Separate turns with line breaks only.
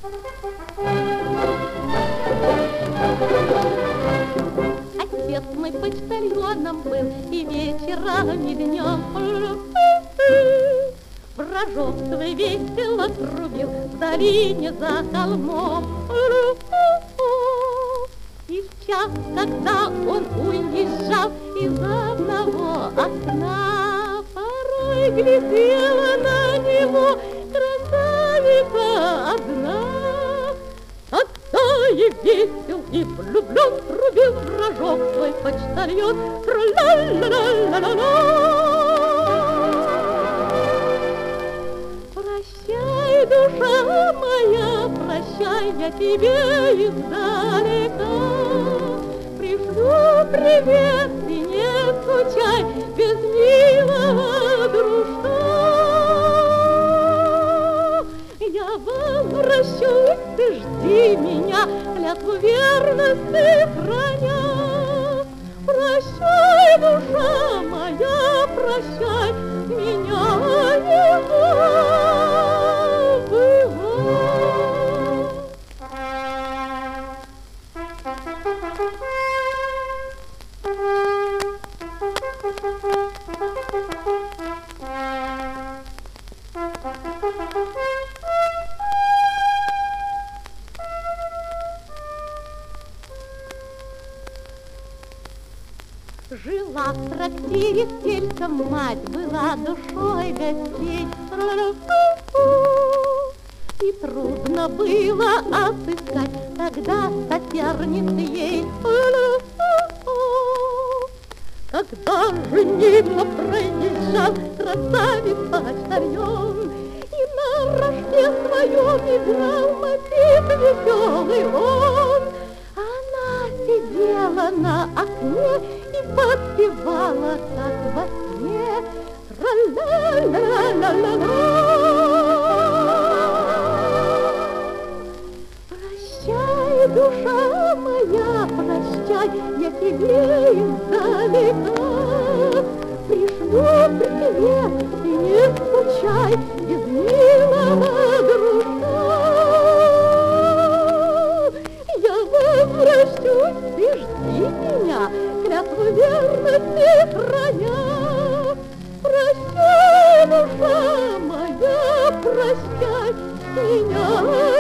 Отец мой почтальоном был и вечером, и днем. Рожок свой весело трубил в долине за холмом. И в час, когда он уезжал из одного окна, порой глядела на него красавица одна. Тогда и весел, и влюблен трубил в рожок свой почтальон. Тра-ла-ла-ла-ла-ла-ла. Прощай, душа моя, прощай, я тебе издалека пришлю привет, и не скучай без милого дружка. Я возвращусь, ты жди меня, клятву верности храня. Прощай, душа моя, прощай, меня не забывай. Жила в трактире сельцем мать, была душой гостей. И трудно было отыскать тогда соперниц ей. Когда же мимо проезжал красавец-почтальон, и на рожке своем играл мотив веселый он, она сидела на окне и подпевала, как во сне. Тра-ла-ла-ла-ла-ла. Прощай, душа моя, прощай, я тебе издалека пришлю привет, и не скучай без милого дружка. Я возвращусь, ты жди меня, клятву верности храня. Прощай, душа моя, прощай меня.